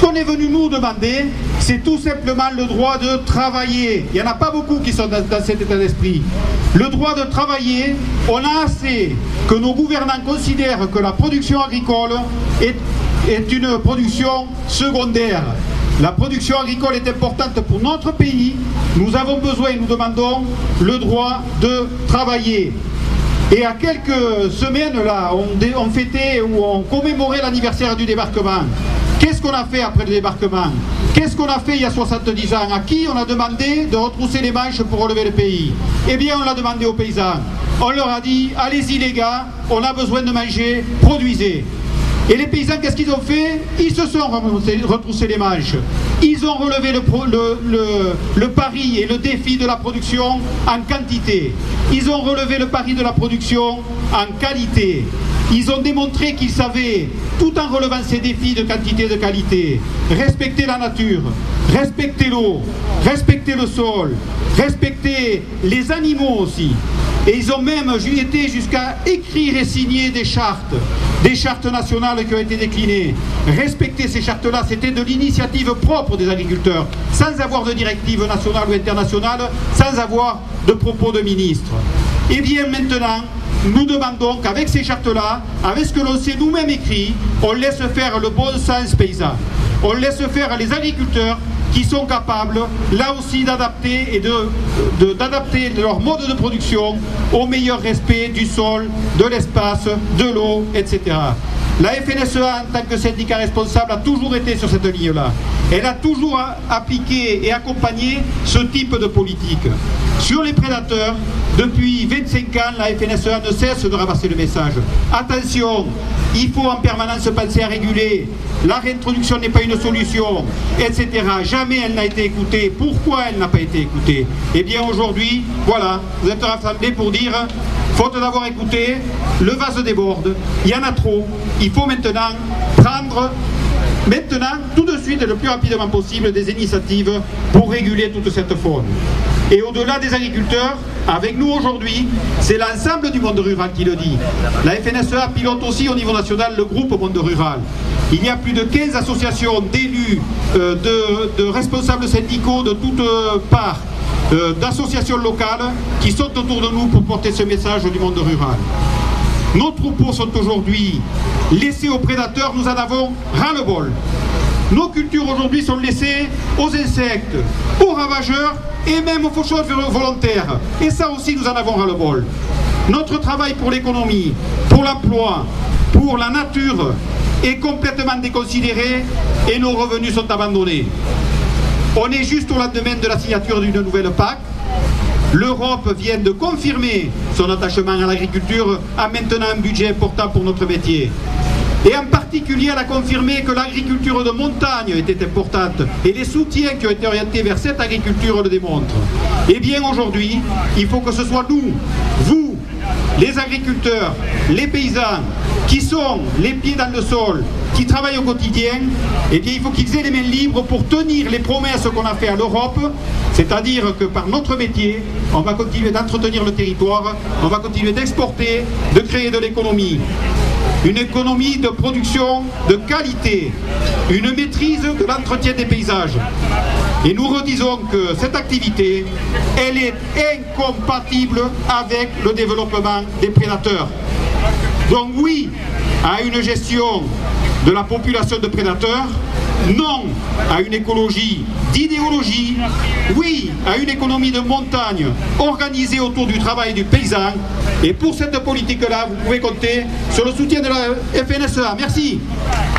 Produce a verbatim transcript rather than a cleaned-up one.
qu'on est venu nous demander, c'est tout simplement le droit de travailler. Il n'y en a pas beaucoup qui sont dans, dans cet état d'esprit. Le droit de travailler, on a assez que nos gouvernants considèrent que la production agricole est, est une production secondaire. La production agricole est importante pour notre pays. Nous avons besoin, nous demandons le droit de travailler. Et à quelques semaines, là, on, on fêtait ou on commémorait l'anniversaire du débarquement. Qu'est-ce qu'on a fait après le débarquement? Qu'est-ce qu'on a fait il y a soixante-dix ans? À qui on a demandé de retrousser les manches pour relever le pays? Eh bien, on l'a demandé aux paysans. On leur a dit, allez-y les gars, on a besoin de manger, produisez. Et les paysans, qu'est-ce qu'ils ont fait? Ils se sont retroussés les manches. Ils ont relevé le, le, le, le pari et le défi de la production en quantité. Ils ont relevé le pari de la production en qualité. Ils ont démontré qu'ils savaient, tout en relevant ces défis de quantité et de qualité, respecter la nature, respecter l'eau, respecter le sol, respecter les animaux aussi. Et ils ont même été jusqu'à écrire et signer des chartes, des chartes nationales qui ont été déclinées. Respecter ces chartes-là, c'était de l'initiative propre des agriculteurs, sans avoir de directive nationale ou internationale, sans avoir de propos de ministre. Et bien maintenant, nous demandons qu'avec ces chartes-là, avec ce que l'on s'est nous-mêmes écrit, on laisse faire le bon sens paysan. On laisse faire les agriculteurs qui sont capables, là aussi, d'adapter et de, de, d'adapter leur mode de production au meilleur respect du sol, de l'espace, de l'eau, et cetera. La F N S E A, en tant que syndicat responsable, a toujours été sur cette ligne-là. Elle a toujours appliqué et accompagné ce type de politique. Sur les prédateurs, depuis vingt-cinq ans, la F N S E A ne cesse de ramasser le message. Attention, il faut en permanence penser à réguler. La réintroduction n'est pas une solution, et cetera. Jamais elle n'a été écoutée. Pourquoi elle n'a pas été écoutée? Eh bien aujourd'hui, voilà, vous êtes rassemblés pour dire, faute d'avoir écouté, le vase déborde, il y en a trop. Il faut maintenant prendre, maintenant, tout de suite et le plus rapidement possible, des initiatives pour réguler toute cette faune. Et au-delà des agriculteurs, avec nous aujourd'hui, c'est l'ensemble du monde rural qui le dit. La F N S E A pilote aussi au niveau national le groupe monde rural. Il y a plus de quinze associations d'élus, euh, de, de responsables syndicaux de toutes euh, parts, euh, d'associations locales qui sont autour de nous pour porter ce message du monde rural. Nos troupeaux sont aujourd'hui laissés aux prédateurs, nous en avons ras-le-bol. Nos cultures aujourd'hui sont laissées aux insectes, aux ravageurs et même aux faucheurs volontaires. Et ça aussi, nous en avons ras-le-bol. Notre travail pour l'économie, pour l'emploi, pour la nature est complètement déconsidéré et nos revenus sont abandonnés. On est juste au lendemain de la signature d'une nouvelle P A C. L'Europe vient de confirmer son attachement à l'agriculture en maintenant un budget important pour notre métier. Et en particulier, elle a confirmé que l'agriculture de montagne était importante et les soutiens qui ont été orientés vers cette agriculture le démontrent. Eh bien aujourd'hui, il faut que ce soit nous, vous, les agriculteurs, les paysans, qui sont les pieds dans le sol, qui travaillent au quotidien, eh bien il faut qu'ils aient les mains libres pour tenir les promesses qu'on a faites à l'Europe, c'est-à-dire que par notre métier, on va continuer d'entretenir le territoire, on va continuer d'exporter, de créer de l'économie. Une économie de production de qualité, une maîtrise de l'entretien des paysages. Et nous redisons que cette activité, elle est incompatible avec le développement des prédateurs. Donc oui à une gestion de la population de prédateurs, non à une écologie d'idéologie, oui à une économie de montagne organisée autour du travail du paysan. Et pour cette politique-là, vous pouvez compter sur le soutien de la F N S E A. Merci.